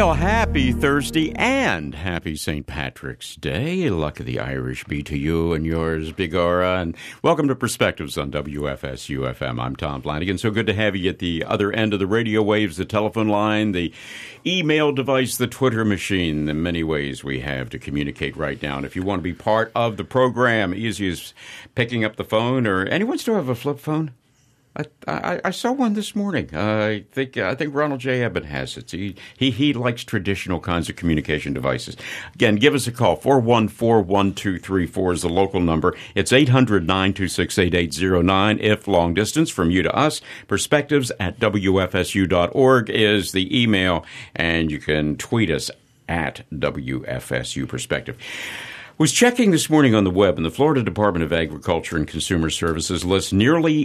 Well, happy Thursday and happy St. Patrick's Day. Luck of the Irish be to you and yours, Big Aura. And welcome to Perspectives on WFSU-FM. I'm Tom Flanagan. So good to have you at the other end of the radio waves, the telephone line, the email device, the Twitter machine. The many ways we have to communicate right now. And if you want to be part of the program, easy as picking up the phone, or anyone still have a flip phone? I saw one this morning. I think Ronald J. Ebbett has it. He likes traditional kinds of communication devices. Again, give us a call. 414-1234 is the local number. It's 800-926-8809 if long distance from you to us. Perspectives at WFSU.org is the email, and you can tweet us at WFSU Perspective. Was checking this morning on the web, and the Florida Department of Agriculture and Consumer Services lists nearly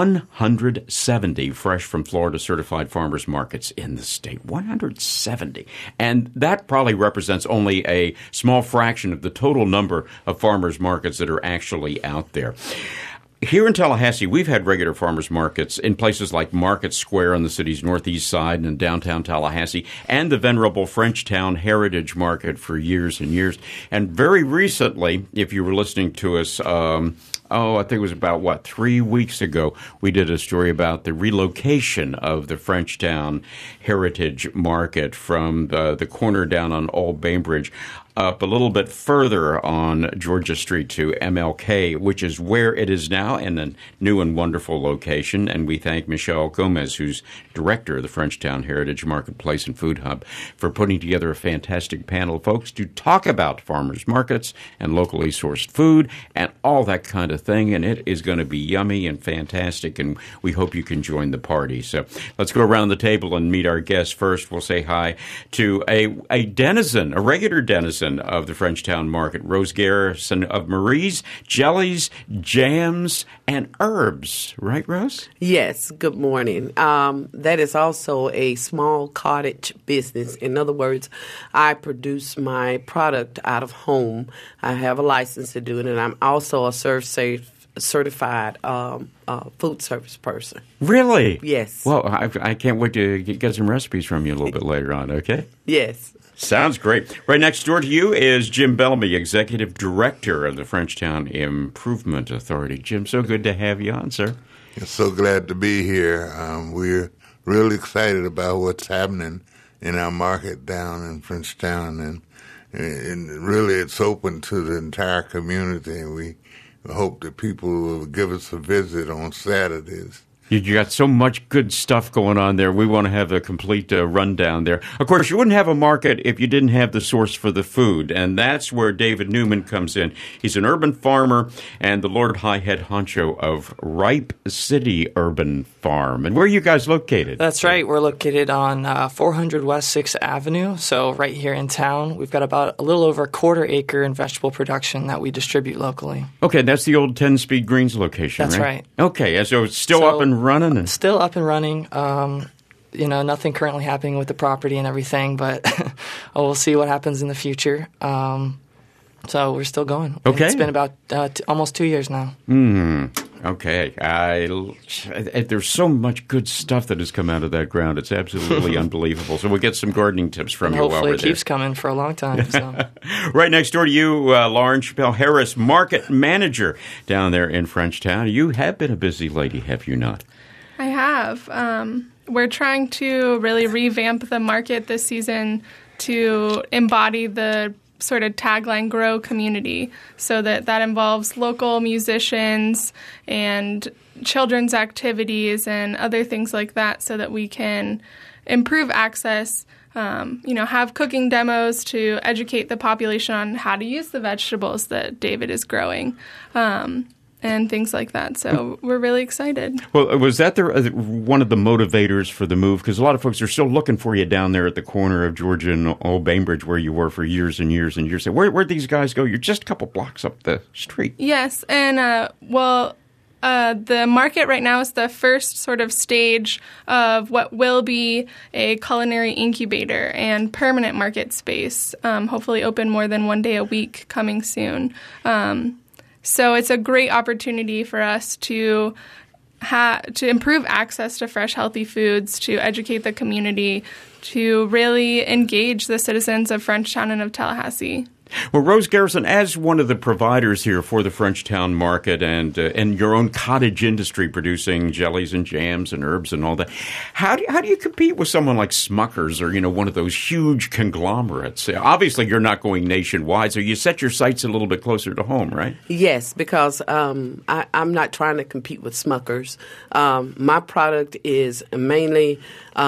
170 fresh from Florida certified farmers markets in the state. 170. And that probably represents only a small fraction of the total number of farmers markets that are actually out there. Here in Tallahassee, we've had regular farmers markets in places like Market Square on the city's northeast side and in downtown Tallahassee, and the venerable Frenchtown Heritage Market for years and years. And very recently, if you were listening to us, I think it was about, 3 weeks ago, we did a story about the relocation of the Frenchtown Heritage Market from the corner down on Old Bainbridge up a little bit further on Georgia Street to MLK, which is where it is now in a new and wonderful location. And we thank Michelle Gomez, who's director of the Frenchtown Heritage Marketplace and Food Hub, for putting together a fantastic panel of folks to talk about farmers markets and locally sourced food and all that kind of thing. And it is going to be yummy and fantastic, and we hope you can join the party. So let's go around the table and meet our guests. First, we'll say hi to a regular denizen of the Frenchtown Market, Rose Garrison of Marie's Jellies, Jams, and Herbs. Right, Rose? Yes. Good morning. That is also a small cottage business. In other words, I produce my product out of home. I have a license to do it, and I'm also a certified food service person. Really? Yes. Well, I can't wait to get some recipes from you a little bit later on, okay? Yes. Sounds great. Right next door to you is Jim Bellamy, Executive Director of the Frenchtown Improvement Authority. Jim, so good to have you on, sir. So glad to be here. We're really excited about what's happening in our market down in Frenchtown, and really it's open to the entire community, and we hope that people will give us a visit on Saturdays. You got so much good stuff going on there. We want to have a complete rundown there. Of course, you wouldn't have a market if you didn't have the source for the food, and that's where David Newman comes in. He's an urban farmer and the Lord High Head Honcho of Ripe City Urban Farm. And where are you guys located? That's right. We're located on 400 West 6th Avenue, so right here in town. We've got about a little over a quarter acre in vegetable production that we distribute locally. Okay, that's the old 10-Speed Greens location, That's right. Okay, so it's still up and running? Still up and running. Nothing currently happening with the property and everything, but we'll see what happens in the future. So we're still going. Okay. It's been about almost 2 years now. Okay. There's so much good stuff that has come out of that ground. It's absolutely unbelievable. So we'll get some gardening tips from you while we're there. Hopefully it keeps coming for a long time. So. Right next door to you, Lauren Chappelle Harris, Market Manager down there in Frenchtown. You have been a busy lady, have you not? I have. We're trying to really revamp the market this season to embody the sort of tagline grow community, so that involves local musicians and children's activities and other things like that, so that we can improve access, have cooking demos to educate the population on how to use the vegetables that David is growing. And things like that. So we're really excited. Well, was that one of the motivators for the move? Because a lot of folks are still looking for you down there at the corner of Georgia and Old Bainbridge, where you were for years and years and years. So where'd these guys go? You're just a couple blocks up the street. Yes, and the market right now is the first sort of stage of what will be a culinary incubator and permanent market space, hopefully open more than one day a week coming soon. So it's a great opportunity for us to to improve access to fresh, healthy foods, to educate the community, to really engage the citizens of Frenchtown and of Tallahassee. Well, Rose Garrison, as one of the providers here for the Frenchtown market and your own cottage industry producing jellies and jams and herbs and all that, how do you compete with someone like Smucker's or, one of those huge conglomerates? Obviously, you're not going nationwide, so you set your sights a little bit closer to home, right? Yes, because I'm not trying to compete with Smucker's. My product is mainly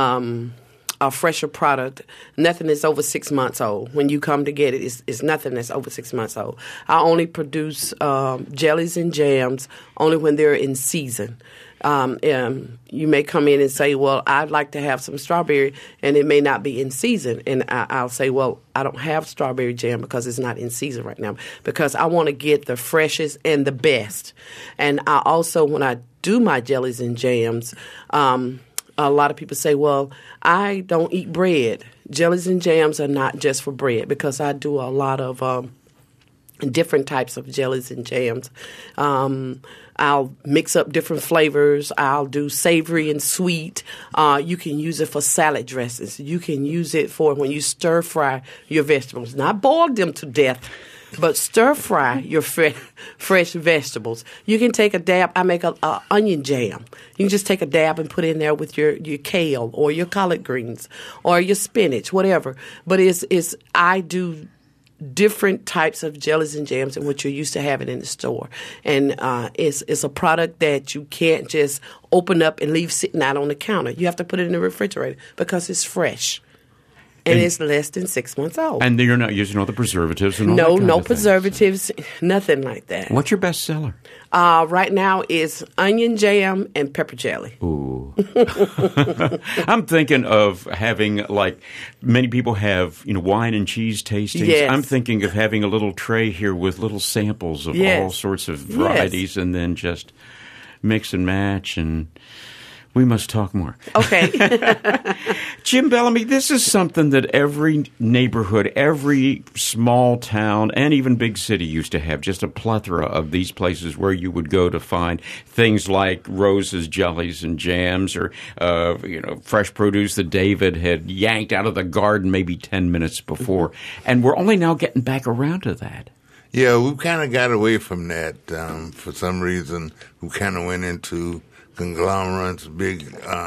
a fresher product. Nothing is over 6 months old. When you come to get it, it's nothing that's over 6 months old. I only produce jellies and jams only when they're in season. You may come in and say, well, I'd like to have some strawberry, and it may not be in season. And I'll say, well, I don't have strawberry jam because it's not in season right now, because I want to get the freshest and the best. And I also, when I do my jellies and jams, a lot of people say, well, I don't eat bread. Jellies and jams are not just for bread, because I do a lot of different types of jellies and jams. I'll mix up different flavors. I'll do savory and sweet. You can use it for salad dressings. You can use it for when you stir fry your vegetables. Not boil them to death, but stir fry your fresh vegetables. You can take a dab. I make a onion jam. You can just take a dab and put it in there with your kale or your collard greens or your spinach, whatever. But I do different types of jellies and jams than what you're used to having in the store. And it's a product that you can't just open up and leave sitting out on the counter. You have to put it in the refrigerator because it's fresh. And it's less than 6 months old. And you're not using all the preservatives and all that kind of No thing. preservatives, nothing like that. What's your best seller? Right now is onion jam and pepper jelly. Ooh. I'm thinking of having, like many people have, wine and cheese tastings. Yes. I'm thinking of having a little tray here with little samples of all sorts of varieties and then just mix and match, and we must talk more. Okay. Jim Bellamy, this is something that every neighborhood, every small town, and even big city used to have, just a plethora of these places where you would go to find things like Rose's jellies and jams or, fresh produce that David had yanked out of the garden maybe 10 minutes before. And we're only now getting back around to that. Yeah, we kind of got away from that. For some reason, we kind of went into conglomerates, big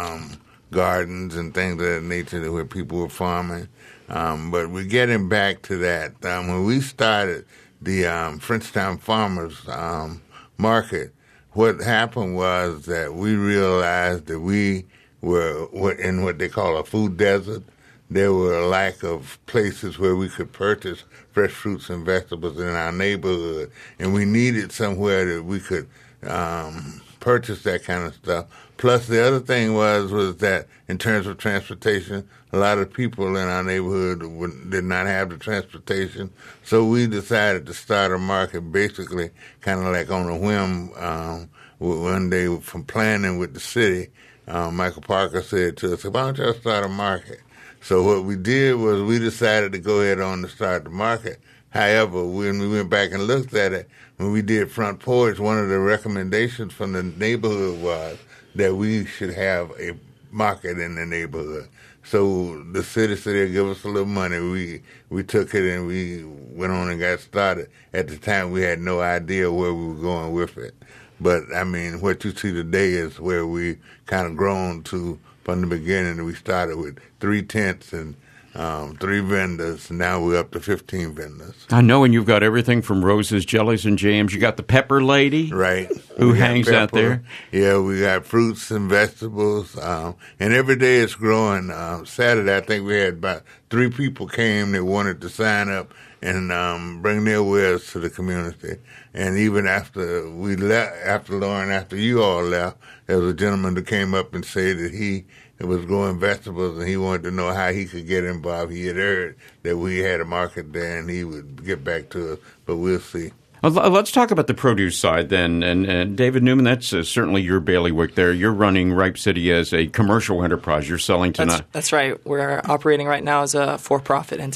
gardens and things of that nature where people were farming. But we're getting back to that. When we started the Frenchtown Farmers Market, what happened was that we realized that we were in what they call a food desert. There were a lack of places where we could purchase fresh fruits and vegetables in our neighborhood, and we needed somewhere that we could purchase that kind of stuff. Plus, the other thing was that in terms of transportation, a lot of people in our neighborhood did not have the transportation. So we decided to start a market basically kind of like on a whim. One day from planning with the city, Michael Parker said to us, why don't y'all start a market? So what we did was we decided to go ahead on to start the market. However, when we went back and looked at it, when we did Front Porch, one of the recommendations from the neighborhood was that we should have a market in the neighborhood. So the city said they'd give us a little money. We took it and we went on and got started. At the time, we had no idea where we were going with it. But, I mean, what you see today is where we kind of grown to from the beginning. We started with 3 tents and 3 vendors. Now we're up to 15 vendors. I know, and you've got everything from Rose's jellies and jams. You got the pepper lady, right? Who hangs out there? Yeah, we got fruits and vegetables, and every day it's growing. Saturday, I think we had about 3 people came that wanted to sign up and bring their wares to the community. And even after we left, after you all left, there was a gentleman that came up and said that he was growing vegetables and he wanted to know how he could get involved. He had heard that we had a market there and he would get back to us, but we'll see. Let's talk about the produce side then. And David Newman, that's certainly your bailiwick there. You're running Ripe City as a commercial enterprise. You're selling to That's right. We're operating right now as a for-profit entity.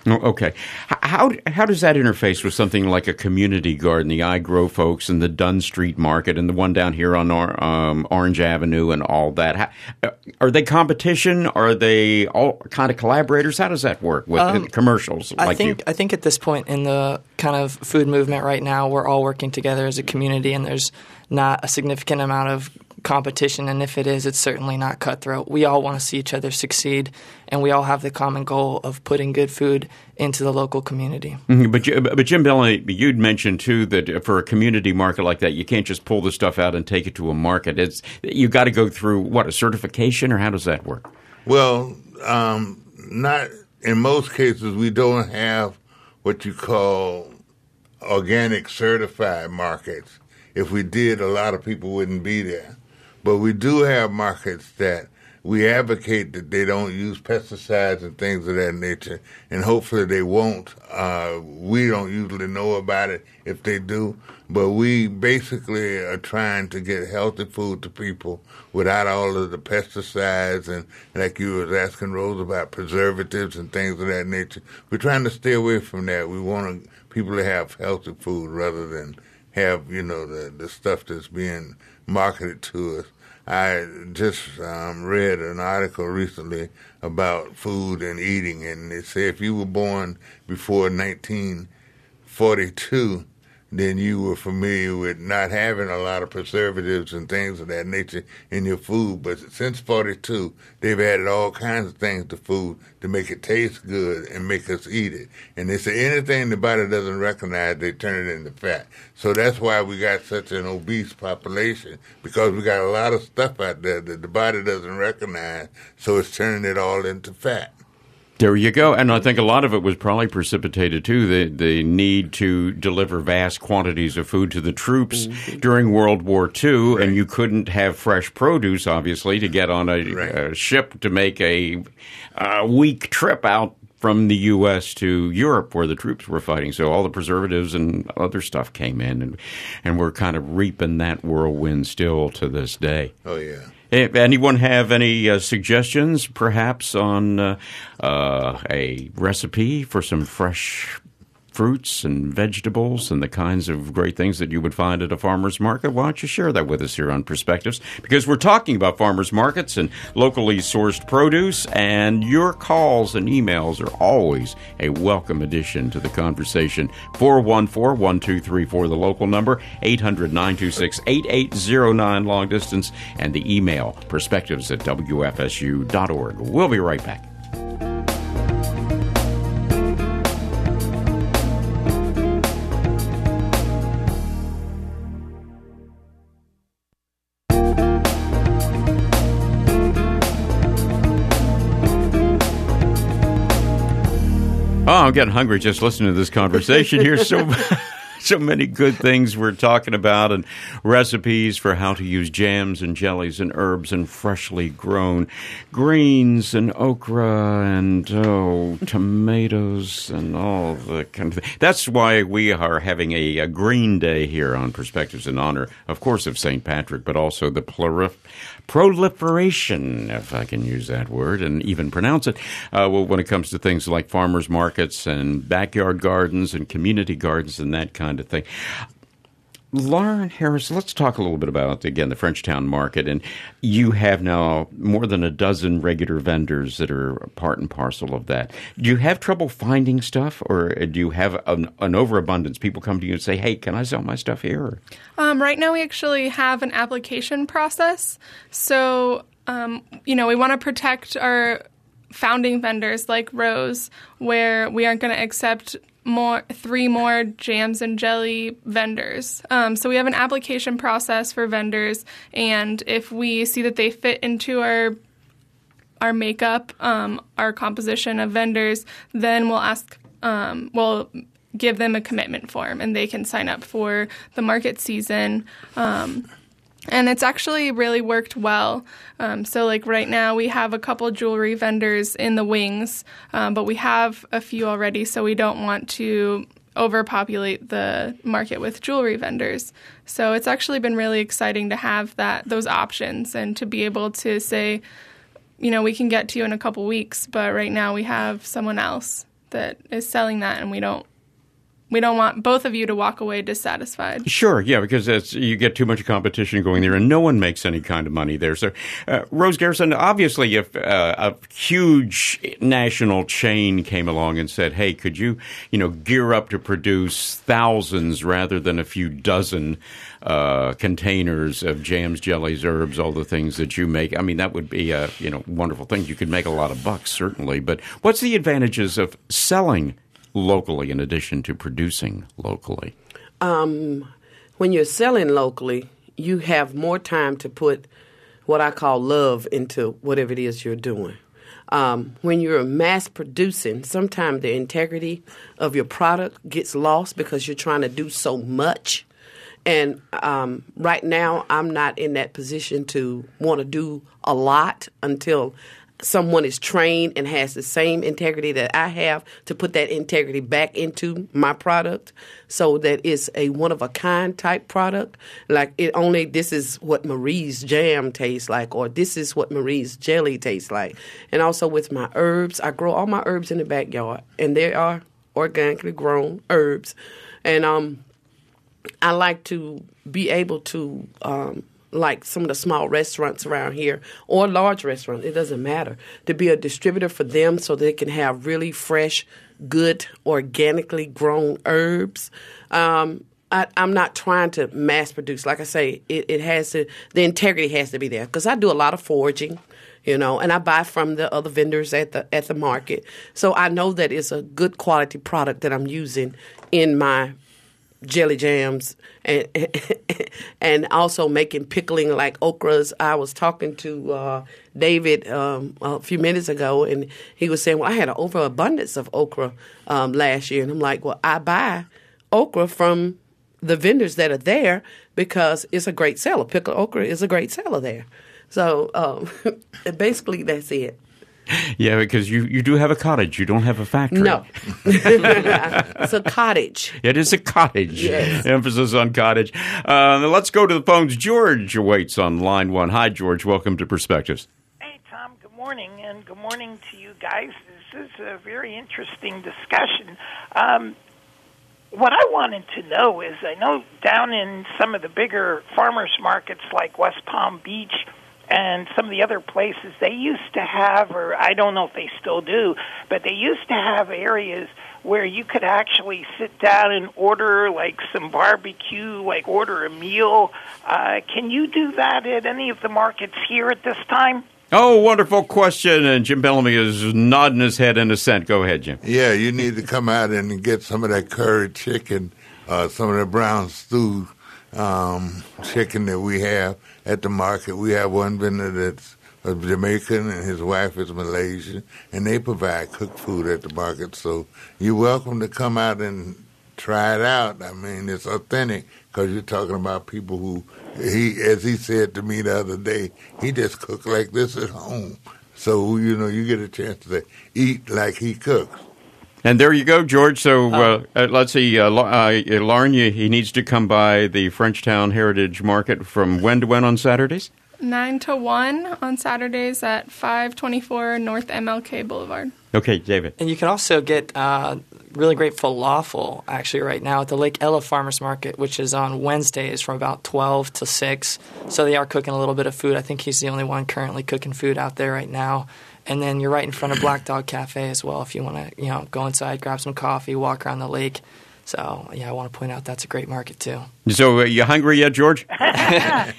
Oh, okay. How does that interface with something like a community garden, the I Grow folks and the Dunn Street Market and the one down here on Orange Avenue and all that? Are they competition? Are they all kind of collaborators? How does that work with commercials I think at this point in the kind of food movement right now, we're all working together as a community, and there's not a significant amount of competition, and if it is, it's certainly not cutthroat. We all want to see each other succeed, and we all have the common goal of putting good food into the local community. Mm-hmm. But Jim Bellamy, you'd mentioned too that for a community market like that, you can't just pull the stuff out and take it to a market. You got to go through a certification, or how does that work? Well, not in most cases. We don't have what you call organic certified markets. If we did, a lot of people wouldn't be there. But we do have markets that we advocate that they don't use pesticides and things of that nature, and hopefully they won't. We don't usually know about it if they do, but we basically are trying to get healthy food to people without all of the pesticides and, like you was asking Rose about, preservatives and things of that nature. We're trying to stay away from that. We want people to have healthy food rather than have, the stuff that's being marketed to us. I just read an article recently about food and eating, and they say if you were born before 1942, then you were familiar with not having a lot of preservatives and things of that nature in your food. But since 42, they've added all kinds of things to food to make it taste good and make us eat it. And they say anything the body doesn't recognize, they turn it into fat. So that's why we got such an obese population, because we got a lot of stuff out there that the body doesn't recognize, so it's turning it all into fat. There you go. And I think a lot of it was probably precipitated, too, the need to deliver vast quantities of food to the troops during World War II, and you couldn't have fresh produce, obviously, to get on a ship to make a week trip out from the U.S. to Europe where the troops were fighting. So all the preservatives and other stuff came in, and we're kind of reaping that whirlwind still to this day. Oh, yeah. If anyone have any suggestions, perhaps, on a recipe for some fresh fruits and vegetables and the kinds of great things that you would find at a farmer's market, why don't you share that with us here on Perspectives? Because we're talking about farmers markets and locally sourced produce, and your calls and emails are always a welcome addition to the conversation. 414-1234, the local number, 800-926-8809 long distance, and the email, perspectives@wfsu.org. We'll be right back. Oh, I'm getting hungry just listening to this conversation here. So many good things we're talking about, and recipes for how to use jams and jellies and herbs and freshly grown greens and okra and tomatoes and all the kind of thing. That's why we are having a Green Day here on Perspectives in honor, of course, of St. Patrick, but also the proliferation, if I can use that word and even pronounce it, when it comes to things like farmers markets and backyard gardens and community gardens and that kind of thing. Lauren Harris, let's talk a little bit about, again, the Frenchtown Market. And you have now more than a dozen regular vendors that are part and parcel of that. Do you have trouble finding stuff, or do you have an overabundance? People come to you and say, hey, can I sell my stuff here? Right now we actually have an application process. So, we want to protect our founding vendors like Rose, where we aren't going to accept three more jams and jelly vendors. So we have an application process for vendors, and if we see that they fit into our makeup, our composition of vendors, then we'll give them a commitment form, and they can sign up for the market season. And it's actually really worked well. So like right now we have a couple jewelry vendors in the wings, but we have a few already, so we don't want to overpopulate the market with jewelry vendors. So it's actually been really exciting to have those options and to be able to say, we can get to you in a couple weeks, but right now we have someone else that is selling that, and we don't want both of you to walk away dissatisfied. Sure, yeah, because you get too much competition going there, and no one makes any kind of money there. So, Rose Garrison, obviously, if a huge national chain came along and said, "Hey, could you, gear up to produce thousands rather than a few dozen containers of jams, jellies, herbs, all the things that you make," I mean, that would be a wonderful thing. You could make a lot of bucks, certainly. But what's the advantages of selling locally in addition to producing locally? When you're selling locally, you have more time to put what I call love into whatever it is you're doing. When you're mass producing, sometimes the integrity of your product gets lost because you're trying to do so much. And right now, I'm not in that position to want to do a lot until someone is trained and has the same integrity that I have to put that integrity back into my product so that it's a one-of-a-kind type product. Like this is what Marie's jam tastes like, or this is what Marie's jelly tastes like. And also with my herbs, I grow all my herbs in the backyard, and they are organically grown herbs. And I like to be able to like some of the small restaurants around here or large restaurants, it doesn't matter, to be a distributor for them so they can have really fresh, good, organically grown herbs. I'm not trying to mass produce. Like I say, it has to, the integrity has to be there because I do a lot of foraging, and I buy from the other vendors at the market. So I know that it's a good quality product that I'm using in my jelly jams and also making pickling like okras. I was talking to David a few minutes ago, and he was saying, well, I had an overabundance of okra last year. And I'm like, well, I buy okra from the vendors that are there because it's a great seller. Pickled okra is a great seller there. So basically that's it. Yeah, because you do have a cottage. You don't have a factory. No. It's a cottage. It is a cottage. Yes. Emphasis on cottage. Let's go to the phones. George waits on line one. Hi, George. Welcome to Perspectives. Hey, Tom. Good morning, and good morning to you guys. This is a very interesting discussion. What I wanted to know is, I know down in some of the bigger farmers markets like West Palm Beach and some of the other places, they used to have, or I don't know if they still do, but they used to have areas where you could actually sit down and order like some barbecue, like order a meal. Can you do that at any of the markets here at this time? Oh, wonderful question. And Jim Bellamy is nodding his head in assent. Go ahead, Jim. Yeah, you need to come out and get some of that curry chicken, some of the brown stew chicken that we have at the market. We have one vendor that's a Jamaican and his wife is Malaysian, and they provide cooked food at the market. So you're welcome to come out and try it out. I mean, it's authentic because you're talking about people who, as he said to me the other day, he just cooked like this at home. So, you get a chance to eat like he cooks. And there you go, George. So let's see, Lauren, he needs to come by the Frenchtown Heritage Market from when to when on Saturdays? 9 to 1 on Saturdays at 524 North MLK Boulevard. Okay, David. And you can also get really great falafel, actually, right now at the Lake Ella Farmers Market, which is on Wednesdays from about 12 to 6. So they are cooking a little bit of food. I think he's the only one currently cooking food out there right now. And then you're right in front of Black Dog Cafe as well if you want to, go inside, grab some coffee, walk around the lake. So, yeah, I want to point out that's a great market, too. So, you hungry yet, George? This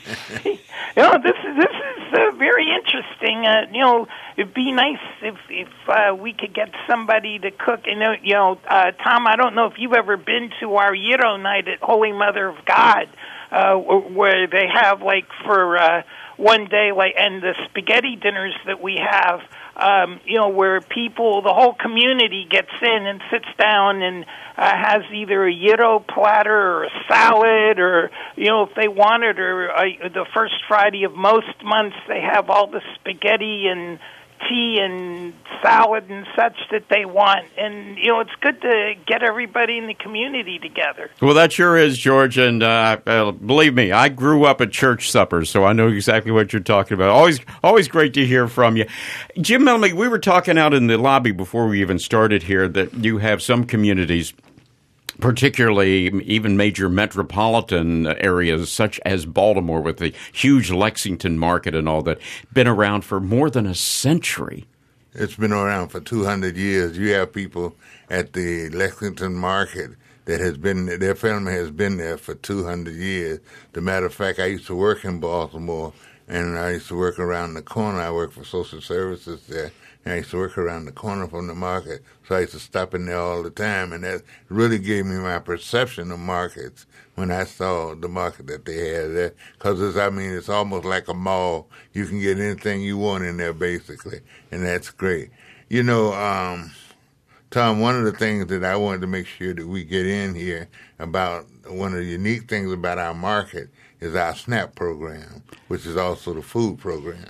is very interesting. It'd be nice if we could get somebody to cook. Tom, I don't know if you've ever been to our Gyro night at Holy Mother of God, where they have for one day, and the spaghetti dinners that we have, where the whole community gets in and sits down and has either a gyro platter or a salad, or, if they wanted, or the first Friday of most months, they have all the spaghetti and tea and salad and such that they want. And, it's good to get everybody in the community together. Well, that sure is, George, and believe me, I grew up at church suppers, so I know exactly what you're talking about. Always great to hear from you. Jim Melnick, we were talking out in the lobby before we even started here that you have some communities, particularly even major metropolitan areas such as Baltimore with the huge Lexington market and all that, been around for more than a century. It's been around for 200 years. You have people at the Lexington market that their family has been there for 200 years. As a matter of fact, I used to work in Baltimore, and I used to work around the corner. I worked for social services there. And I used to work around the corner from the market, so I used to stop in there all the time, and that really gave me my perception of markets when I saw the market that they had there. Because, it's almost like a mall. You can get anything you want in there, basically, and that's great. Tom, one of the things that I wanted to make sure that we get in here about one of the unique things about our market is our SNAP program, which is also the food program,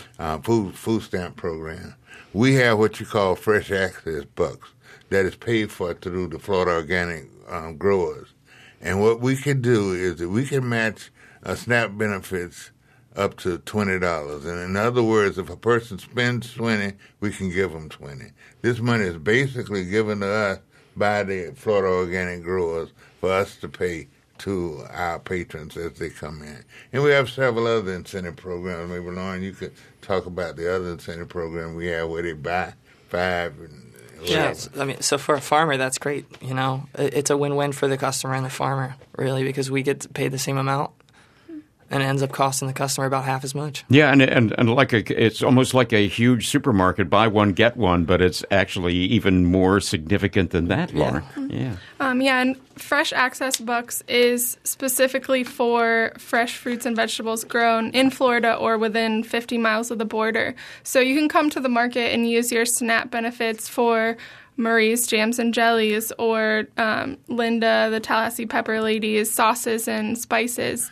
food stamp program. We have what you call fresh access bucks that is paid for through the Florida Organic Growers. And what we can do is that we can match SNAP benefits up to $20. And in other words, if a person spends $20, we can give them $20. This money is basically given to us by the Florida Organic Growers for us to pay to our patrons as they come in. And we have several other incentive programs. Maybe, Lauren, you could talk about the other incentive program we have where they buy 5 and whatever. Yeah, so for a farmer, that's great. It's a win-win for the customer and the farmer, really, because we get paid the same amount. And it ends up costing the customer about half as much. Yeah, and it's almost like a huge supermarket, buy one, get one, but it's actually even more significant than that, Laura. Yeah. And Fresh Access Bucks is specifically for fresh fruits and vegetables grown in Florida or within 50 miles of the border. So you can come to the market and use your SNAP benefits for Marie's Jams and Jellies or Linda, the Tallahassee Pepper Lady's sauces and spices.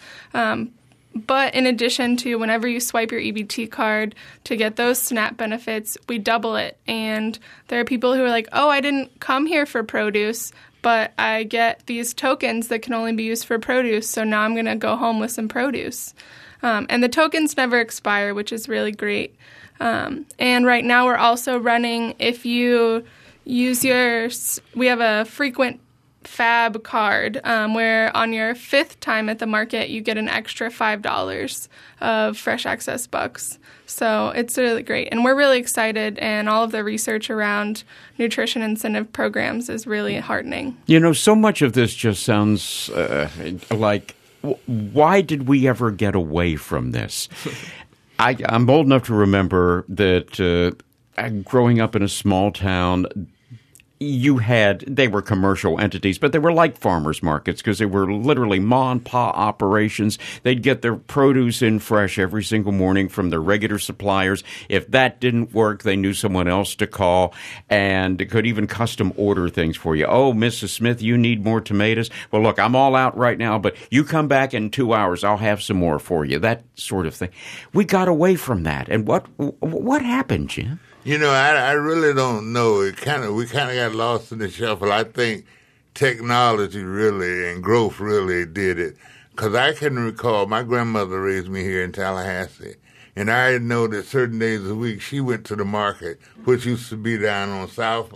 But in addition to whenever you swipe your EBT card to get those SNAP benefits, we double it. And there are people who are like, I didn't come here for produce, but I get these tokens that can only be used for produce, so now I'm going to go home with some produce. And the tokens never expire, which is really great. And right now we're also running, if you use we have a frequent Fab card where on your 5th time at the market you get an extra $5 of Fresh Access Bucks. So it's really great. And we're really excited, and all of the research around nutrition incentive programs is really heartening. So much of this just sounds like, why did we ever get away from this? I'm old enough to remember that growing up in a small town, they were commercial entities, but they were like farmers markets because they were literally ma and pa operations. They'd get their produce in fresh every single morning from their regular suppliers. If that didn't work, they knew someone else to call and could even custom order things for you. Oh, Mrs. Smith, you need more tomatoes? Well, look, I'm all out right now, but you come back in 2 hours. I'll have some more for you. That sort of thing. We got away from that. And what happened, Jim? I really don't know. We kind of got lost in the shuffle. I think technology really and growth really did it. Because I can recall my grandmother raised me here in Tallahassee, and I know that certain days of the week she went to the market, which used to be down on South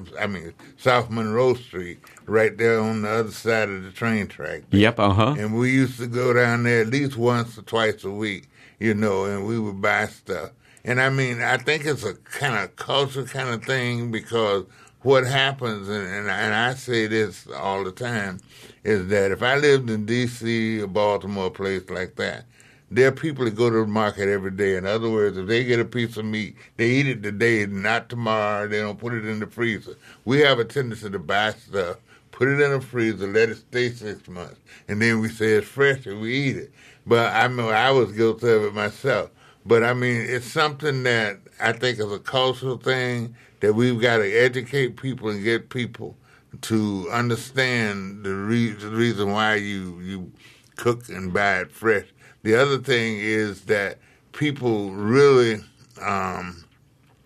Monroe Street, right there on the other side of the train track. Yep, And we used to go down there at least once or twice a week, and we would buy stuff. And I think it's a kind of culture kind of thing because what happens, and I say this all the time, is that if I lived in D.C. or Baltimore, a place like that, there are people that go to the market every day. In other words, if they get a piece of meat, they eat it today, not tomorrow. They don't put it in the freezer. We have a tendency to buy stuff, put it in the freezer, let it stay 6 months, and then we say it's fresh and we eat it. But I was guilty of it myself. But, it's something that I think is a cultural thing that we've got to educate people and get people to understand the reason why you cook and buy it fresh. The other thing is that people really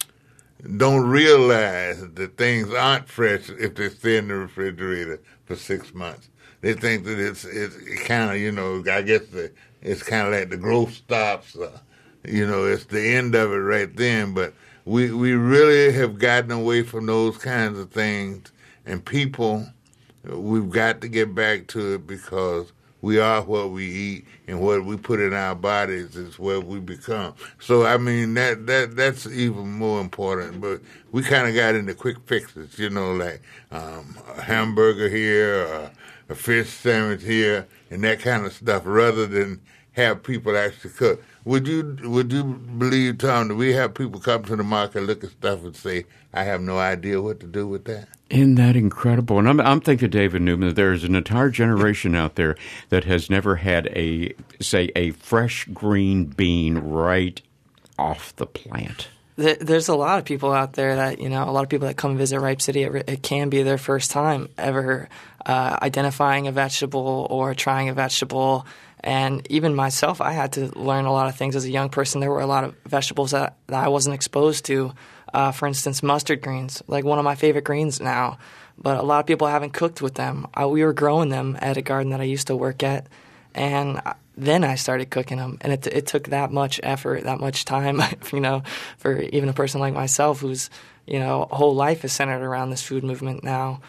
don't realize that things aren't fresh if they stay in the refrigerator for 6 months. They think that it's kind of, I guess it's kind of like the growth stops. It's the end of it right then. But we really have gotten away from those kinds of things. And people, we've got to get back to it because we are what we eat, and what we put in our bodies is what we become. So, I mean, that's even more important. But we kind of got into quick fixes, like a hamburger here, or a fish sandwich here, and that kind of stuff, rather than have people actually cook. Would you believe, Tom, that we have people come to the market, look at stuff, and say, "I have no idea what to do with that"? Isn't that incredible? And I'm thinking, David Newman, that there's an entire generation out there that has never had a fresh green bean right off the plant. There's a lot of people out there that, a lot of people that come visit Ripe City, it can be their first time ever identifying a vegetable or trying a vegetable. And even myself, I had to learn a lot of things as a young person. There were a lot of vegetables that I wasn't exposed to. For instance, mustard greens, like one of my favorite greens now. But a lot of people haven't cooked with them. We were growing them at a garden that I used to work at. And then I started cooking them. And it took that much effort, that much time, for even a person like myself whose, whole life is centered around this food movement now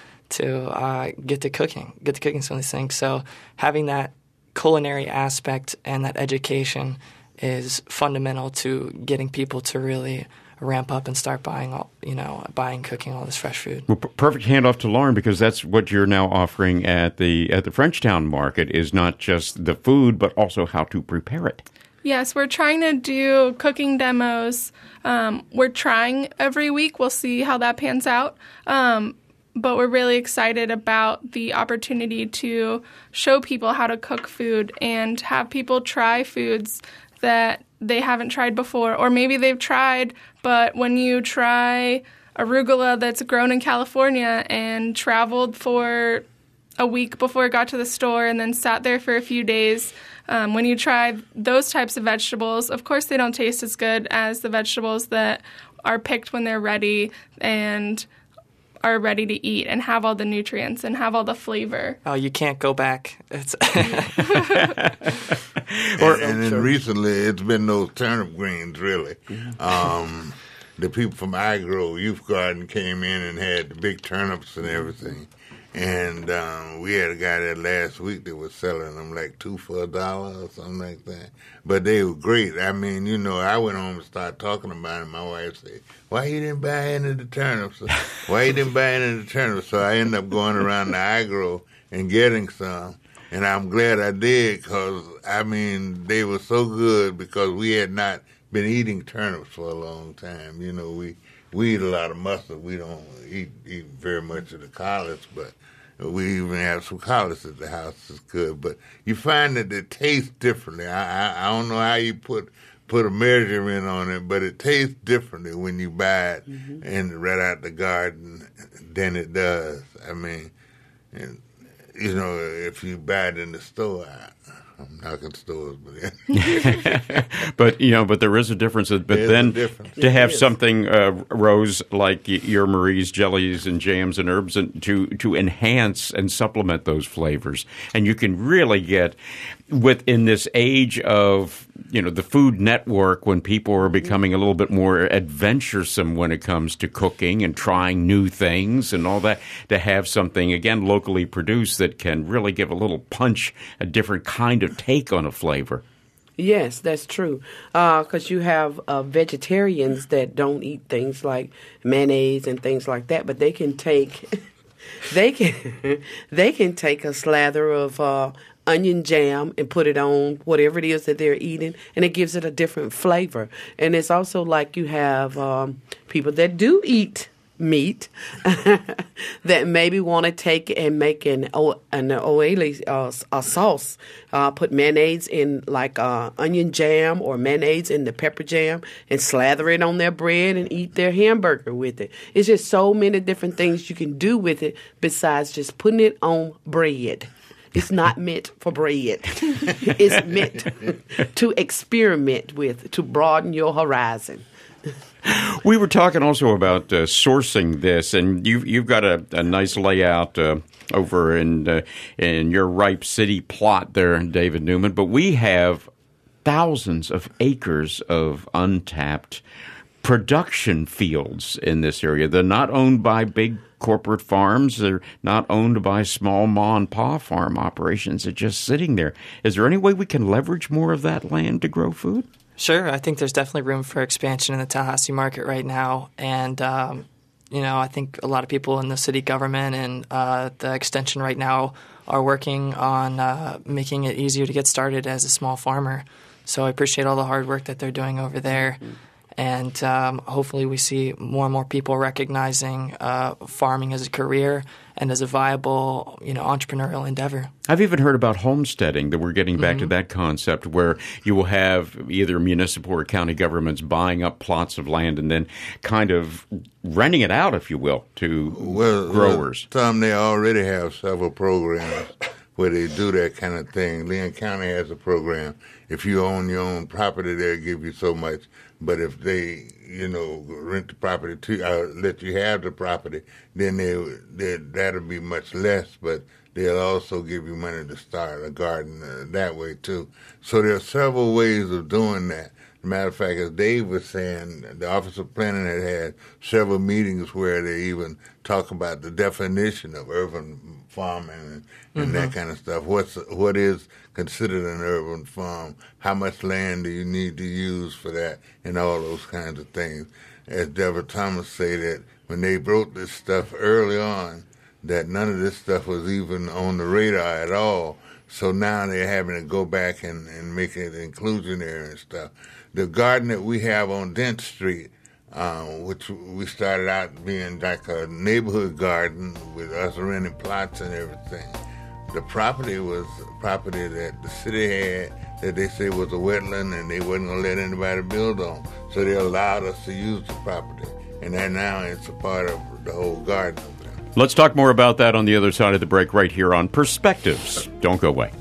to get to cooking some of these things. So having that culinary aspect and that education is fundamental to getting people to really ramp up and start buying cooking all this fresh food. Well, perfect handoff to Lauren, because that's what you're now offering at the Frenchtown Market, is not just the food, but also how to prepare it. Yes, we're trying to do cooking demos. We're trying every week. We'll see how that pans out. But we're really excited about the opportunity to show people how to cook food and have people try foods that they haven't tried before, or maybe they've tried, but when you try arugula that's grown in California and traveled for a week before it got to the store and then sat there for a few days, when you try those types of vegetables, of course they don't taste as good as the vegetables that are picked when they're ready and are ready to eat and have all the nutrients and have all the flavor. Oh, you can't go back. And then recently, it's been those turnip greens, really. The people from iGrow Youth Garden came in and had the big turnips and everything. And we had a guy there last week that was selling them like 2 for $1 or something like that. But they were great. I mean, I went home and started talking about it. My wife said, "Why you didn't buy any of the turnips? Why you didn't buy any of the turnips?" So I ended up going around the iGrow and getting some. And I'm glad I did, because, they were so good, because we had not been eating turnips for a long time. We eat a lot of mustard. We don't eat very much of the collards, but we even have some collards at the house. It's good. But you find that it tastes differently. I don't know how you put a measurement on it, but it tastes differently when you buy it and right out the garden than it does. If you buy it in the store, I'm knocking stores, but there is a difference. But then to have something, Rose, like your Marie's jellies and jams and herbs, and to enhance and supplement those flavors, and you can really get within this age of the Food Network, when people are becoming a little bit more adventuresome when it comes to cooking and trying new things and all that, to have something again locally produced that can really give a little punch, a different kind of take on a flavor. Yes, that's true. Because you have vegetarians that don't eat things like mayonnaise and things like that, but they can take they can take a slather of onion jam and put it on whatever it is that they're eating, and it gives it a different flavor. And it's also like you have people that do eat meat that maybe want to take and make an aioli sauce, put mayonnaise in like onion jam or mayonnaise in the pepper jam and slather it on their bread and eat their hamburger with it. It's just so many different things you can do with it besides just putting it on bread. It's not meant for bread. It's meant to experiment with, to broaden your horizon. We were talking also about sourcing this, and you've got a nice layout over in your Ripe City plot there, David Newman. But we have thousands of acres of untapped production fields in this area. They're not owned by big corporate farms. They're not owned by small ma and pa farm operations. They're just sitting there. Is there any way we can leverage more of that land to grow food? Sure. I think there's definitely room for expansion in the Tallahassee market right now. And, I think a lot of people in the city government and the extension right now are working on making it easier to get started as a small farmer. So I appreciate all the hard work that they're doing over there. And hopefully we see more and more people recognizing farming as a career and as a viable, entrepreneurial endeavor. I've even heard about homesteading, that we're getting back to that concept where you will have either municipal or county governments buying up plots of land and then kind of renting it out, if you will, to growers. Tom, they already have several programs where they do that kind of thing. Leon County has a program. If you own your own property, they'll give you so much. But if they, rent the property to let you have the property, then that'll be much less. But they'll also give you money to start a garden that way too. So there are several ways of doing that. As a matter of fact, as Dave was saying, the Office of Planning had several meetings where they even talk about the definition of urban farming and that kind of stuff. What is considered an urban farm? How much land do you need to use for that? And all those kinds of things. As Deborah Thomas said, that when they wrote this stuff early on, that none of this stuff was even on the radar at all. So now they're having to go back and make it inclusionary and stuff. The garden that we have on Dent Street, which we started out being like a neighborhood garden with us renting plots and everything. The property was property that the city had that they say was a wetland and they wasn't going to let anybody build on. So they allowed us to use the property. And that now it's a part of the whole garden over there. Let's talk more about that on the other side of the break right here on Perspectives. Don't go away.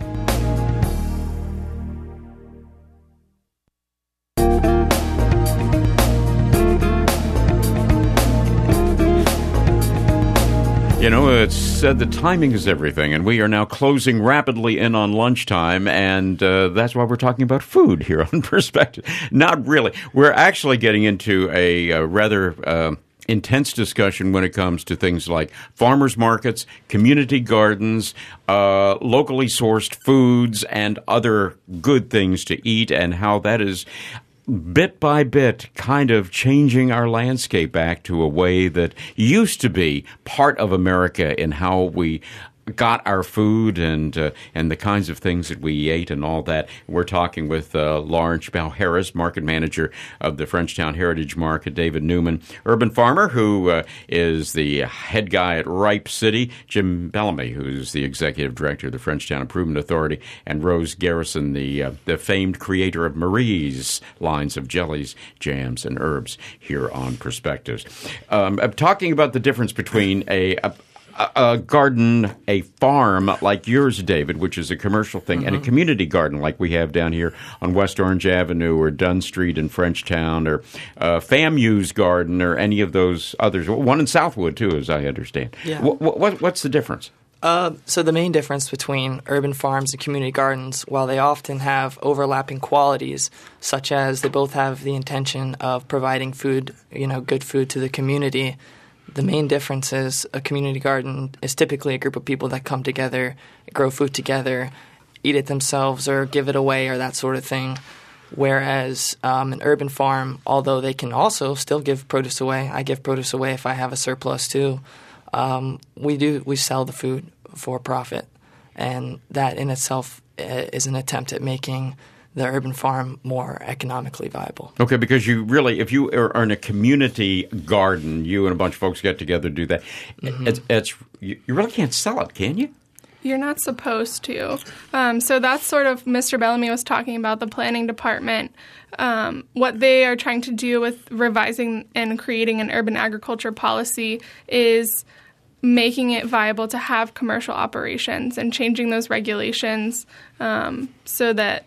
It's said that timing is everything, and we are now closing rapidly in on lunchtime, and that's why we're talking about food here on Perspective. Not really. We're actually getting into a rather intense discussion when it comes to things like farmers markets, community gardens, locally sourced foods, and other good things to eat, and how that is bit by bit kind of changing our landscape back to a way that used to be part of America in how we got our food and the kinds of things that we ate and all that. We're talking with Lawrence Harris, market manager of the Frenchtown Heritage Market, David Newman, urban farmer who is the head guy at Ripe City, Jim Bellamy, who's the executive director of the Frenchtown Improvement Authority, and Rose Garrison, the famed creator of Marie's lines of jellies, jams, and herbs here on Perspectives. I'm talking about the difference between a garden, a farm like yours, David, which is a commercial thing, and a community garden like we have down here on West Orange Avenue or Dunn Street in Frenchtown, or FAMU's garden, or any of those others. One in Southwood, too, as I understand. Yeah. What's the difference? So the main difference between urban farms and community gardens, while they often have overlapping qualities, such as they both have the intention of providing food, good food to the community, the main difference is a community garden is typically a group of people that come together, grow food together, eat it themselves or give it away or that sort of thing. Whereas an urban farm, although they can also still give produce away, I give produce away if I have a surplus too, we sell the food for profit. And that in itself is an attempt at making the urban farm more economically viable. Okay, because you really, if you are in a community garden, you and a bunch of folks get together to do that, you really can't sell it, can you? You're not supposed to. So that's sort of, Mr. Bellamy was talking about the planning department. What they are trying to do with revising and creating an urban agriculture policy is making it viable to have commercial operations and changing those regulations so that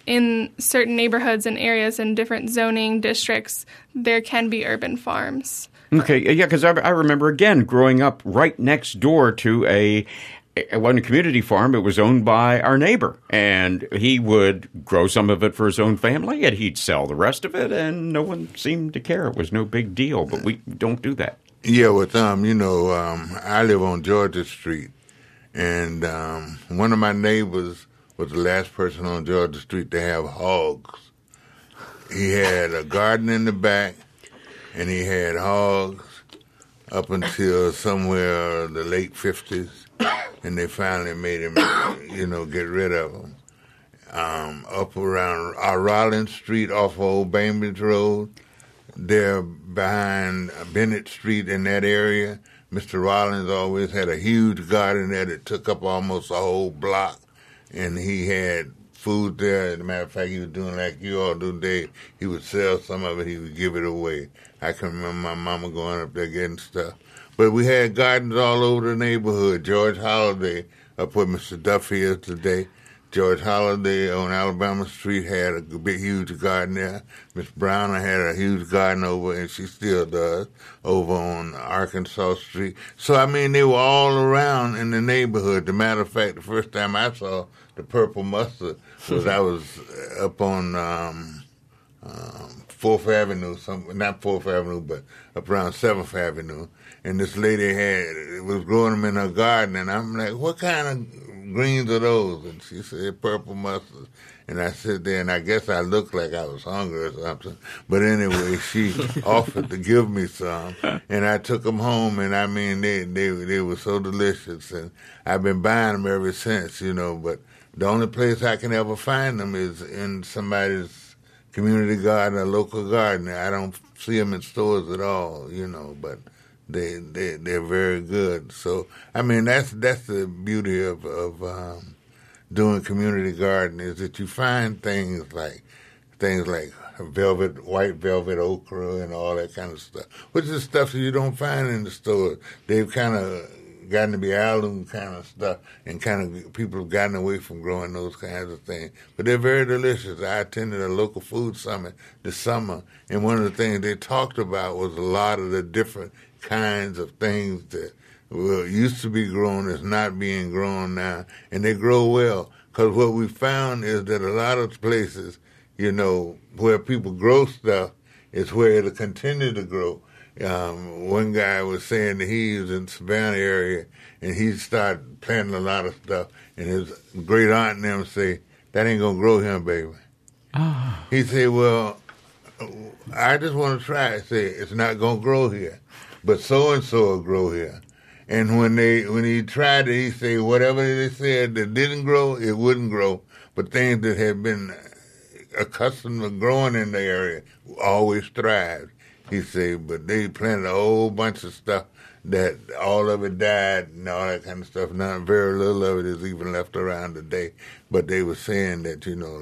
in certain neighborhoods and areas in different zoning districts, there can be urban farms. Okay, yeah, because I remember, again, growing up right next door to it wasn't a community farm. It was owned by our neighbor, and he would grow some of it for his own family, and he'd sell the rest of it, and no one seemed to care. It was no big deal, but we don't do that. Yeah, with I live on Georgia Street, and one of my neighbors was the last person on Georgia Street to have hogs. He had a garden in the back, and he had hogs up until somewhere the late 50s, and they finally made him, get rid of them. Up around Rollins Street off of Old Bainbridge Road, there behind Bennett Street in that area, Mr. Rollins always had a huge garden there that took up almost a whole block, and he had food there. As a matter of fact, he was doing like you all do today. He would sell some of it. He would give it away. I can remember my mama going up there getting stuff. But we had gardens all over the neighborhood. George Holliday, up where Mr. Duffy is today. George Holliday on Alabama Street had a big, huge garden there. Miss Browner had a huge garden over, and she still does, over on Arkansas Street. So, I mean, they were all around in the neighborhood. As a matter of fact, the first time I saw the purple mustard was I was up on 4th Avenue, not 4th Avenue, but up around 7th Avenue. And this lady was growing them in her garden, and I'm like, what kind of greens are those? And she said, purple mustard. And I sit there, and I guess I looked like I was hungry or something. But anyway, she offered to give me some, and I took them home, and I mean, they were so delicious, and I've been buying them ever since, but the only place I can ever find them is in somebody's community garden or local garden. I don't see them in stores at all, but they're very good. So, I mean, that's the beauty of doing community garden, is that you find things like white velvet okra and all that kind of stuff, which is stuff that you don't find in the store. They've kind of gotten to be heirloom kind of stuff, and kind of people have gotten away from growing those kinds of things. But they're very delicious. I attended a local food summit this summer, and one of the things they talked about was a lot of the different kinds of things that used to be grown is not being grown now, and they grow well. Because what we found is that a lot of places, where people grow stuff is where it'll continue to grow. One guy was saying that he was in the Savannah area, and he started planting a lot of stuff, and his great aunt and them say, that ain't going to grow here, baby. Oh. He said, well, I just want to try it. Say, it's not going to grow here, but so-and-so will grow here. And when he tried it, he said, whatever they said that didn't grow, it wouldn't grow. But things that had been accustomed to growing in the area always thrived. He said, but they planted a whole bunch of stuff that all of it died and all that kind of stuff. Now, very little of it is even left around today. But they were saying that,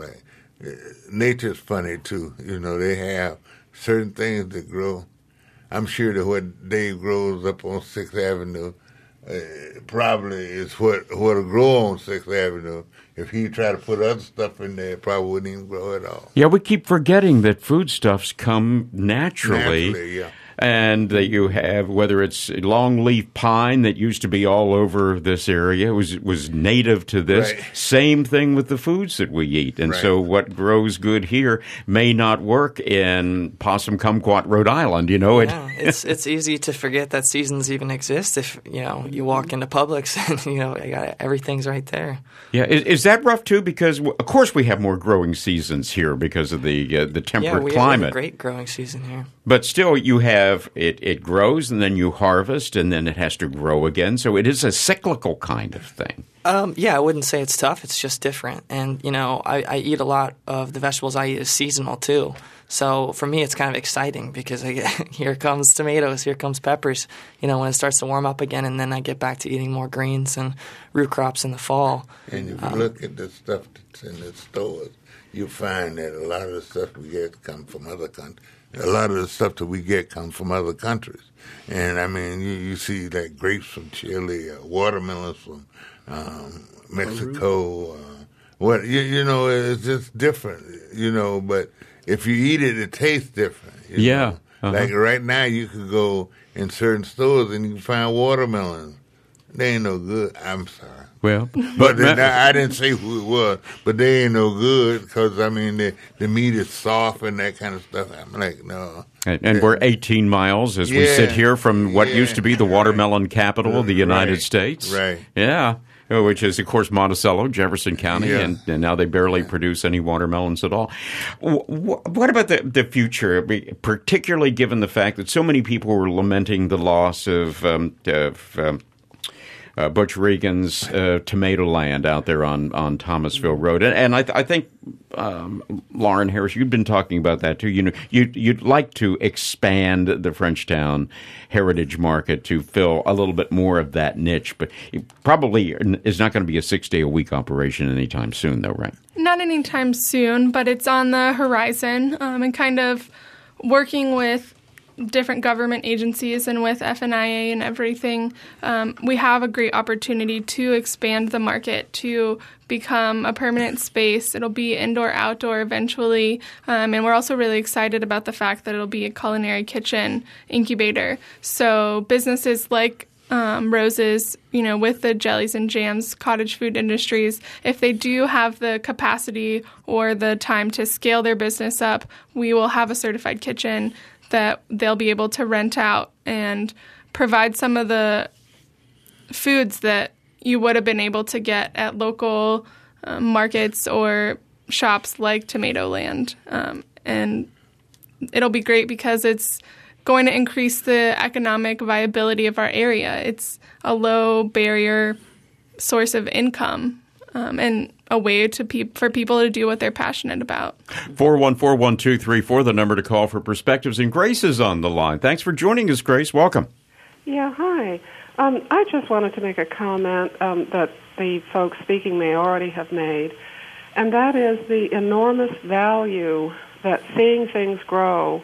nature's funny, too. They have certain things that grow. I'm sure that what Dave grows up on 6th Avenue probably is what'll grow on 6th Avenue. If he tried to put other stuff in there, it probably wouldn't even grow at all. Yeah, we keep forgetting that foodstuffs come naturally. Naturally, yeah. And that you have, whether it's longleaf pine that used to be all over this area, was native to this. Right. Same thing with the foods that we eat. And so what grows good here may not work in Possum Kumquat, Rhode Island, Yeah, it's easy to forget that seasons even exist if, you walk into Publix and, everything's right there. Yeah, is that rough too? Because, of course, we have more growing seasons here because of the temperate climate. Yeah, we have a great growing season here. But still, you have it grows, and then you harvest, and then it has to grow again. So it is a cyclical kind of thing. Yeah, I wouldn't say it's tough. It's just different. And, I eat a lot of the vegetables I eat is seasonal, too. So for me, it's kind of exciting because here comes tomatoes, here comes peppers, when it starts to warm up again, and then I get back to eating more greens and root crops in the fall. And if you look at the stuff that's in the stores, you find that a lot of the stuff we get comes from other countries. A lot of the stuff that we get comes from other countries. And, I mean, you see like grapes from Chile, watermelons from Mexico, what you know, it's just different, you know. But if you eat it, it tastes different. You know? Like right now, you could go in certain stores and you can find watermelons. They ain't no good. I'm sorry. Well, but I didn't say who it was, but they ain't no good because, I mean, the meat is soft and that kind of stuff. I'm like, no. And we're 18 miles as we sit here from what used to be the watermelon capital of the United States. Right. Yeah. Which is, of course, Monticello, Jefferson County, and now they barely produce any watermelons at all. What about the future, particularly given the fact that so many people were lamenting the loss of Butch Regan's tomato land out there on Thomasville Road, and I think Lauren Harris, you've been talking about that too. You know, you'd like to expand the Frenchtown Heritage Market to fill a little bit more of that niche, but it probably is not going to be a 6-day-a-week operation anytime soon, though, right? Not anytime soon, but it's on the horizon, and kind of working with different government agencies and with FNIA and everything, we have a great opportunity to expand the market to become a permanent space. It'll be indoor-outdoor eventually, and we're also really excited about the fact that it'll be a culinary kitchen incubator. So businesses like Rose's, you know, with the jellies and jams, cottage food industries, if they do have the capacity or the time to scale their business up, we will have a certified kitchen that they'll be able to rent out and provide some of the foods that you would have been able to get at local markets or shops like Tomatoland. And it'll be great because it's going to increase the economic viability of our area. It's a low barrier source of income and a way for people to do what they're passionate about. 414-1234, the number to call for perspectives. And Grace is on the line. Thanks for joining us, Grace. Welcome. Yeah, hi. I just wanted to make a comment that the folks speaking may already have made, and that is the enormous value that seeing things grow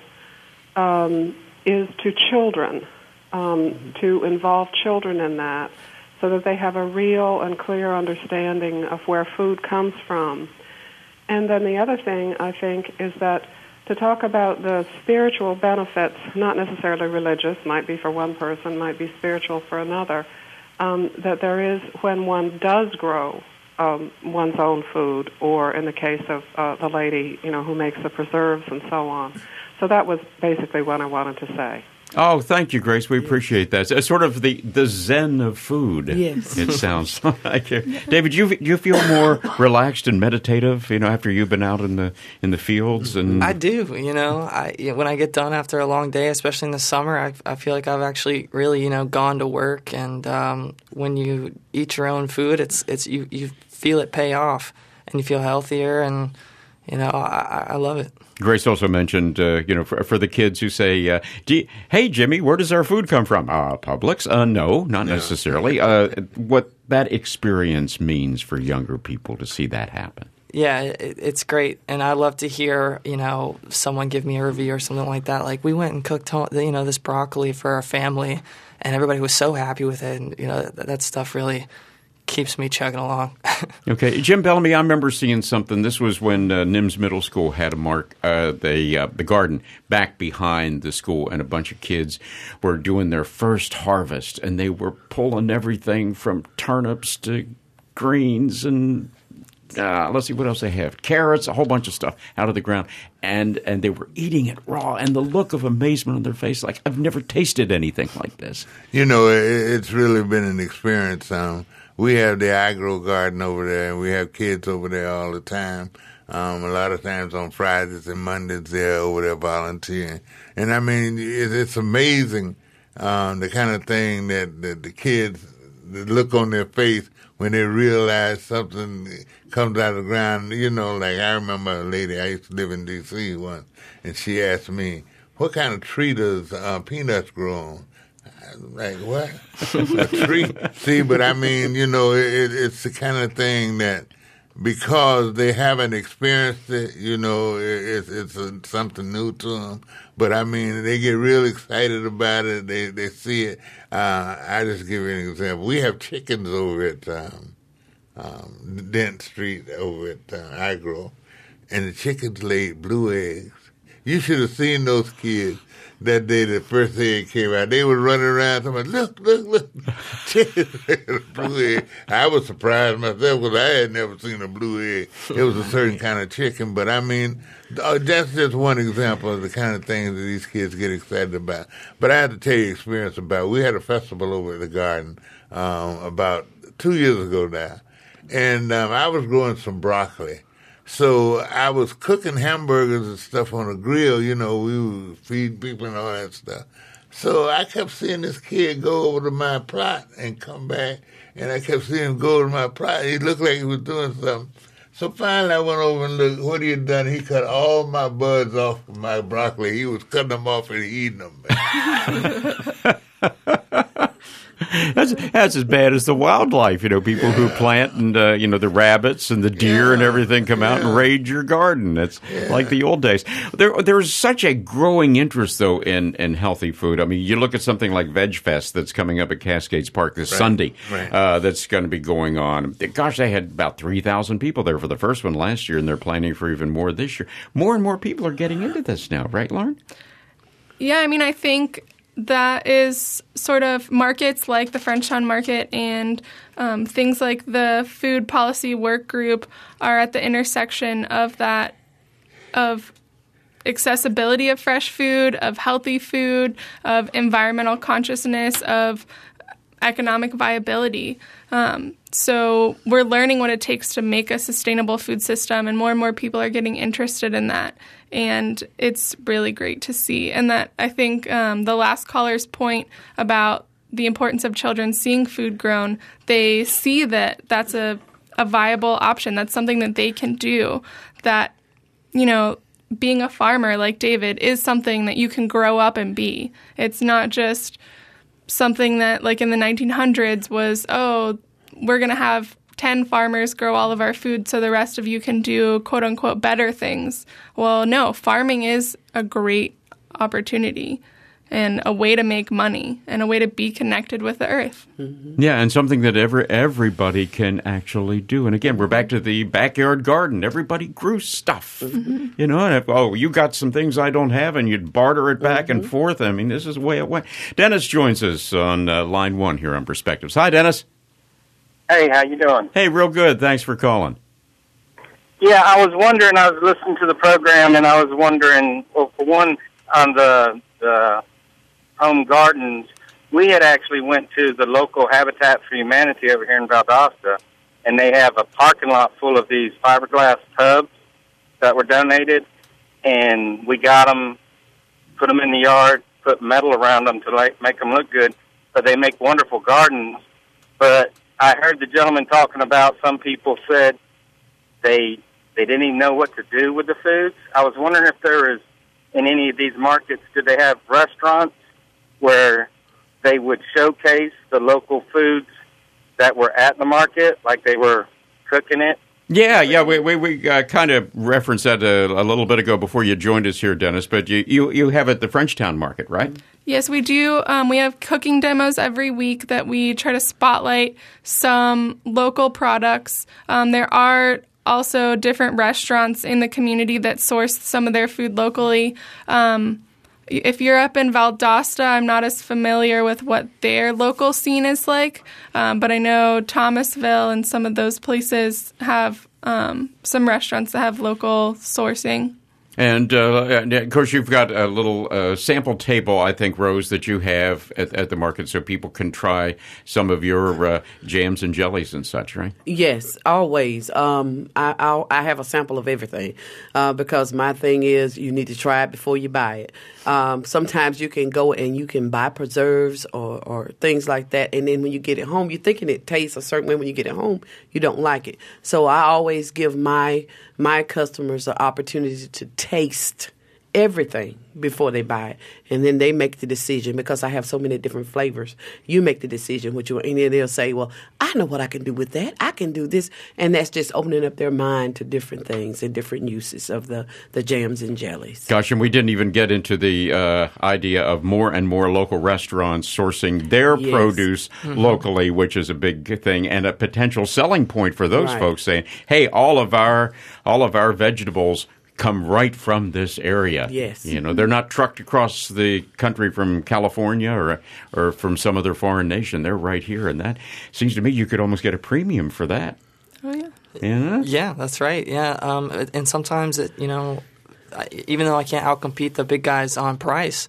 is to children, to involve children in that, so that they have a real and clear understanding of where food comes from. And then the other thing, I think, is that to talk about the spiritual benefits, not necessarily religious, might be for one person, might be spiritual for another, that there is when one does grow one's own food, or in the case of the lady, you know, who makes the preserves and so on. So that was basically what I wanted to say. Oh, thank you, Grace. We appreciate that. It's sort of the zen of food. Yes. It sounds like. David, you feel more relaxed and meditative, you know, after you've been out in the fields? And I do. You know, when I get done after a long day, especially in the summer, I feel like I've actually really, you know, gone to work. And when you eat your own food, it's you feel it pay off, and you feel healthier, and you know, I love it. Grace also mentioned, you know, for the kids who say, hey, Jimmy, where does our food come from? Publix? No, not necessarily. What that experience means for younger people to see that happen. Yeah, it's great. And I love to hear, you know, someone give me a review or something like that. Like, we went and cooked, you know, this broccoli for our family, and everybody was so happy with it. And, you know, that stuff really keeps me chugging along. Okay, Jim Bellamy, I remember seeing something. This was when Nims Middle School had the garden back behind the school, and a bunch of kids were doing their first harvest, and they were pulling everything from turnips to greens and let's see what else they have. Carrots, a whole bunch of stuff out of the ground, and they were eating it raw, and the look of amazement on their face, like, I've never tasted anything like this. You know, it's really been an experience. We have the agro garden over there, and we have kids over there all the time. A lot of times on Fridays and Mondays, they're over there volunteering. And, I mean, it's amazing the kind of thing that the kids, the look on their face when they realize something comes out of the ground. You know, like I remember a lady, I used to live in D.C. once, and she asked me, what kind of tree does peanuts grow on? Like, what? A tree? See, but I mean, you know, it's the kind of thing that because they haven't experienced it, you know, it's something new to them. But I mean, they get real excited about it. They see it. I just give you an example. We have chickens over at Dent Street over at iGrow, and the chickens laid blue eggs. You should have seen those kids that day the first egg came out. They were running around talking about, look, chickens laid a blue egg. I was surprised myself because I had never seen a blue egg. It was a certain kind of chicken, but I mean, that's just one example of the kind of things that these kids get excited about. But I had to tell you experience about, we had a festival over at the garden about 2 years ago now, and I was growing some broccoli. So I was cooking hamburgers and stuff on a grill, you know, we would feed people and all that stuff. So I kept seeing this kid go over to my plot and come back, and I kept seeing him go over to my plot. He looked like he was doing something. So finally I went over and looked, what he had done, he cut all my buds off of my broccoli. He was cutting them off and eating them. That's as bad as the wildlife, you know, people who plant and, you know, the rabbits and the deer and everything come out and raid your garden. It's like the old days. There's such a growing interest, though, in healthy food. I mean, you look at something like Veg Fest that's coming up at Cascades Park this Sunday that's going to be going on. Gosh, they had about 3,000 people there for the first one last year, and they're planning for even more this year. More and more people are getting into this now, right, Lauren? Yeah, I mean, I think that is sort of markets like the Frenchtown Market and things like the Food Policy Work Group are at the intersection of that, of accessibility of fresh food, of healthy food, of environmental consciousness, of economic viability. So we're learning what it takes to make a sustainable food system, and more people are getting interested in that. And it's really great to see. And that I think the last caller's point about the importance of children seeing food grown, they see that that's a viable option. That's something that they can do. That, you know, being a farmer like David is something that you can grow up and be. It's not just something that, like in the 1900s, was, oh, we're going to have 10 farmers grow all of our food so the rest of you can do quote-unquote better things. Well, no, farming is a great opportunity and a way to make money and a way to be connected with the earth. Mm-hmm. Yeah, and something that everybody can actually do. And again, we're back to the backyard garden. Everybody grew stuff. Mm-hmm. You know, and you got some things I don't have, and you'd barter it back and forth. I mean, this is the way it went. Dennis joins us on line 1 here on Perspectives. Hi, Dennis. Hey, how you doing? Hey, real good. Thanks for calling. Yeah, I was wondering, I was listening to the program, and I was wondering, well, for one, on the home gardens, we had actually went to the local Habitat for Humanity over here in Valdosta, and they have a parking lot full of these fiberglass tubs that were donated, and we got them, put them in the yard, put metal around them to make them look good, but they make wonderful gardens. But I heard the gentleman talking about some people said they didn't even know what to do with the foods. I was wondering if there is, in any of these markets, do they have restaurants where they would showcase the local foods that were at the market, like they were cooking it? Yeah, we kind of referenced that a little bit ago before you joined us here, Dennis, but you have at the Frenchtown Market, right? Yes, we do. We have cooking demos every week that we try to spotlight some local products. There are also different restaurants in the community that source some of their food locally. If you're up in Valdosta, I'm not as familiar with what their local scene is like, but I know Thomasville and some of those places have some restaurants that have local sourcing. And, of course, you've got a little sample table, I think, Rose, that you have at the market so people can try some of your jams and jellies and such, right? Yes, always. I have a sample of everything because my thing is you need to try it before you buy it. Sometimes you can go and you can buy preserves or things like that, and then when you get it home, you're thinking it tastes a certain way. When you get it home, you don't like it. So I always give my customers the opportunity to taste everything before they buy it, and then they make the decision. Because I have so many different flavors, you make the decision what you want, and then they'll say, well, I know what I can do with that. I can do this, and that's just opening up their mind to different things and different uses of the jams and jellies. Gosh, and we didn't even get into the idea of more and more local restaurants sourcing their produce locally, which is a big thing and a potential selling point for those folks, saying, hey, all of our vegetables come right from this area. Yes. They're not trucked across the country from California or from some other foreign nation. They're right here. And that seems to me you could almost get a premium for that. Oh, yeah. Yeah? Yeah, that's right. Yeah. And sometimes, even though I can't outcompete the big guys on price,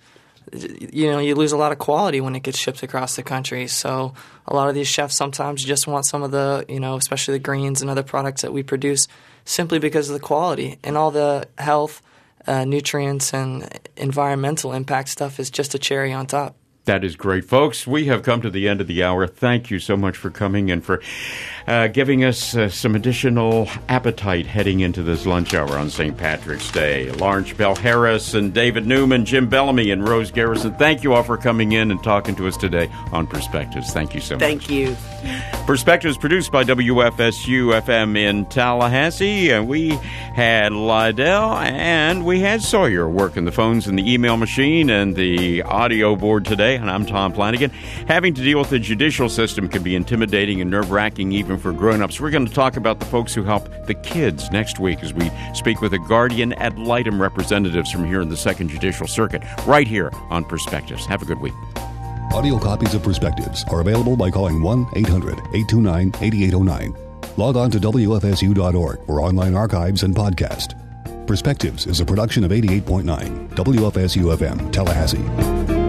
you lose a lot of quality when it gets shipped across the country. So a lot of these chefs sometimes just want some of the, especially the greens and other products that we produce simply because of the quality. And all the health, nutrients, and environmental impact stuff is just a cherry on top. That is great. Folks, we have come to the end of the hour. Thank you so much for coming and for giving us some additional appetite heading into this lunch hour on St. Patrick's Day. Lawrence Bell Harris and David Newman, Jim Bellamy and Rose Garrison, thank you all for coming in and talking to us today on Perspectives. Thank you so much. Thank you. Perspectives produced by WFSU-FM in Tallahassee. And we had Lydell and we had Sawyer working the phones and the email machine and the audio board today. And I'm Tom Flanagan. Having to deal with the judicial system can be intimidating and nerve-wracking even for grown-ups. We're going to talk about the folks who help the kids next week as we speak with the guardian ad litem representatives from here in the Second Judicial Circuit, right here on Perspectives. Have a good week. Audio copies of Perspectives are available by calling 1-800-829-8809. Log on to WFSU.org for online archives and podcast. Perspectives is a production of 88.9 WFSU-FM, Tallahassee.